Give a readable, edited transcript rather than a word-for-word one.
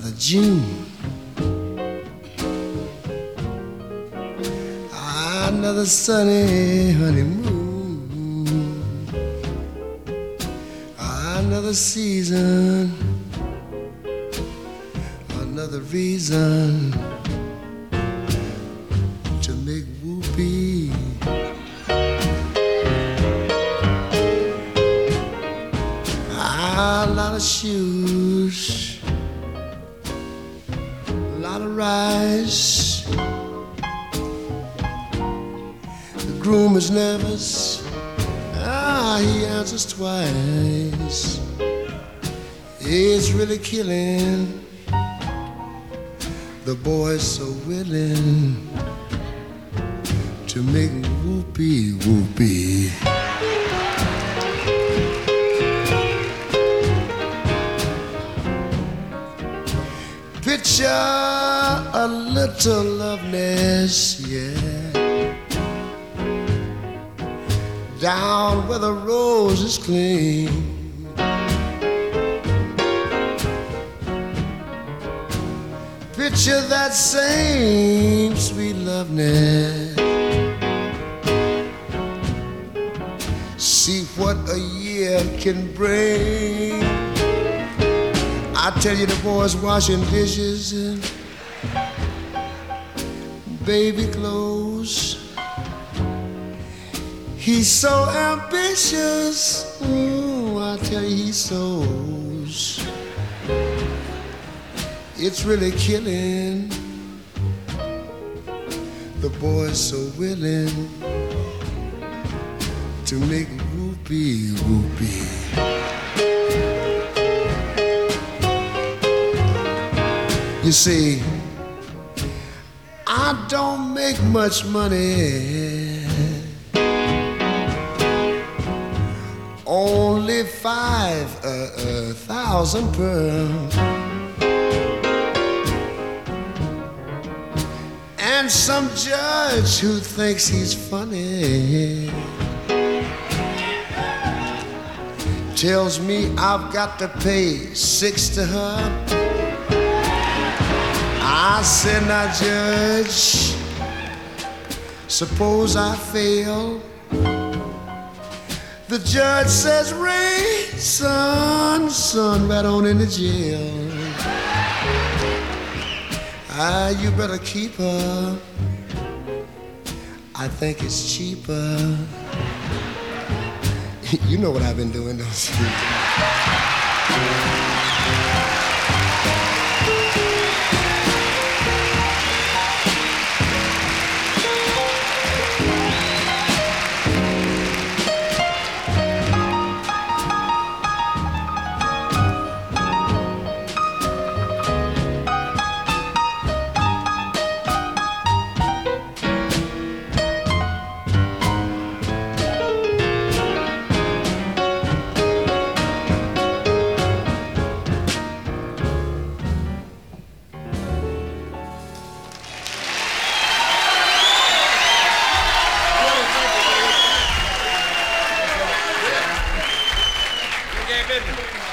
another June, another sunny honeymoon, another season, another reason to make whoopee. A lot of shoes, a lot of rice. The groom is nervous, he answers twice. It's really killing. The boy's so willing to make whoopee, whoopee. Picture a little loveliness, yeah, down where the roses cling. Picture that same sweet loveliness. See what a year can bring. I tell you, the boy's washing dishes and baby clothes. He's so ambitious. Ooh, I tell you, he sews. It's really killing. The boy's so willing to make whoopee, whoopee. You see, I don't make much money, only 5,000 per. And some judge who thinks he's funny tells me I've got to pay 6 to her. I said, now judge, suppose I fail. The judge says, Ray, son, right on into jail. You better keep her. I think it's cheaper. You know what I've been doing, don't you? Okay, business.